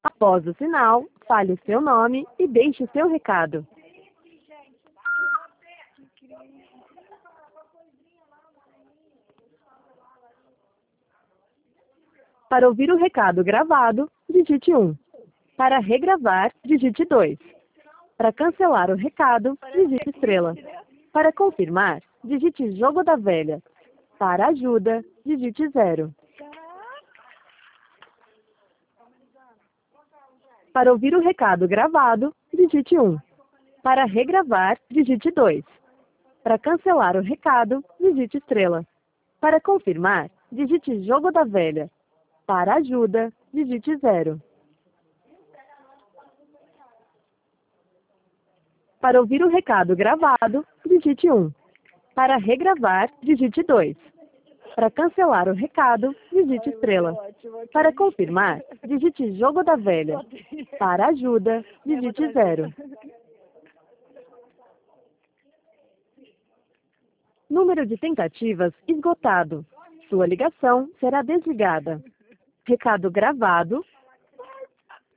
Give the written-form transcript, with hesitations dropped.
Após o sinal, fale o seu nome e deixe o seu recado. Para ouvir o recado gravado, digite 1. Para regravar, digite 2. Para cancelar o recado, digite estrela. Para confirmar, digite jogo da velha. Para ajuda, digite 0. Para ouvir o recado gravado, digite 1. Para regravar, digite 2. Para cancelar o recado, digite estrela. Para confirmar, digite jogo da velha. Para ajuda, digite 0. Para ouvir o recado gravado, digite 1. Para regravar, digite 2. Para cancelar o recado, digite estrela. Para confirmar, digite jogo da velha. Para ajuda, digite 0. Número de tentativas esgotado. Sua ligação será desligada. Recado gravado